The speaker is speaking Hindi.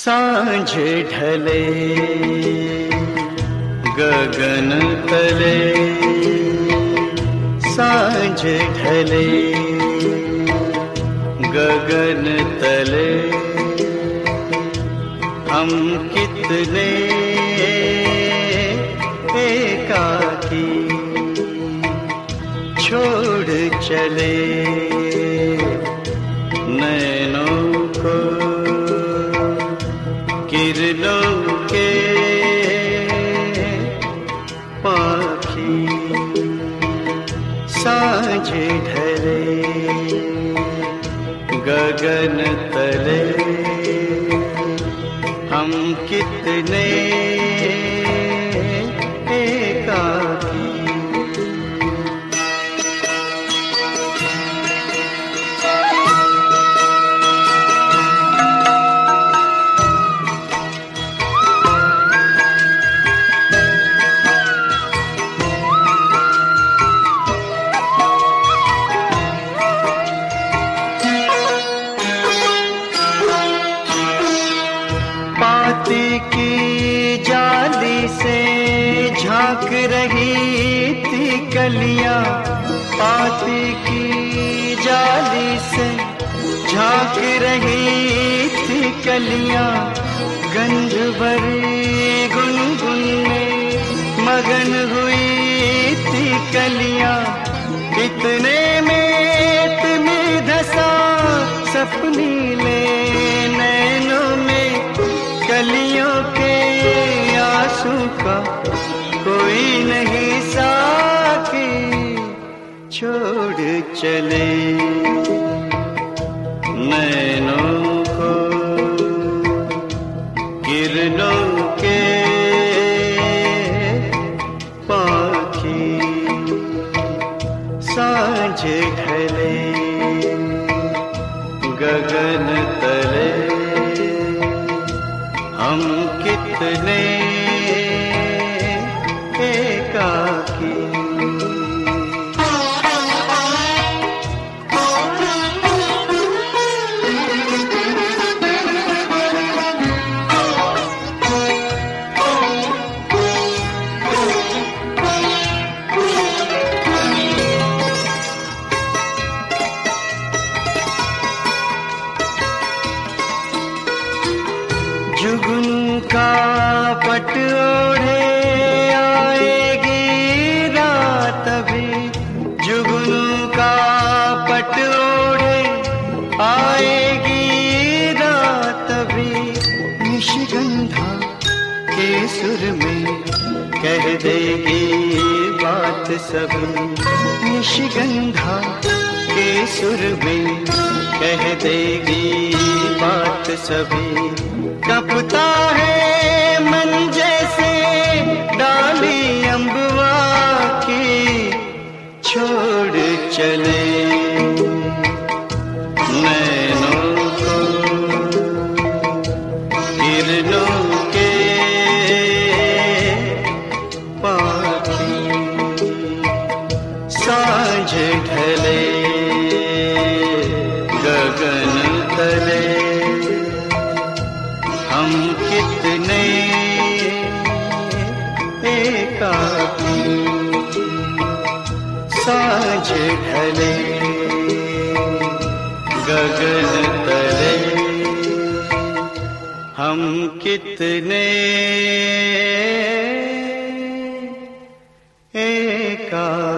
सांझ ढले गगन तले, सांझ ढले गगन तले, हम कितने एकाकी छोड़ चले नैनों को किरणों के पाखी। सांझ ढले गगन तले, हम कितने एकाकी। पाती की जाली से झांक रही थी कलियां, पाती की जाली से झांक रही थी कलियां, गंध भरी गुनगुन में मगन हुई थी कलियां। इतने में तुम्हें धसा सपनी ले नैनों में, कलियों के आंसू का कोई नहीं साकी छोड़ चले नैनों को किरणों के पाखी। सांझ ढले गगन तले, हम कितने एकाकी। जुगनू का पट ओढ़े आएगी रात अभी, जुगनू का पट ओढ़े आएगी रात अभी। निशिगंधा के सुर में कह देगी बात सभी, निशिगंधा के सुर में कह देगी बात सभी। कपता है मन जैसे डाली अम्बवा की, छोड़ चले नैनों को किरणों के पाखी। सांझ ढले गगन तले, हम कितने एकाकी। सांझ ढले गगन तले, हम कितने एकाकी।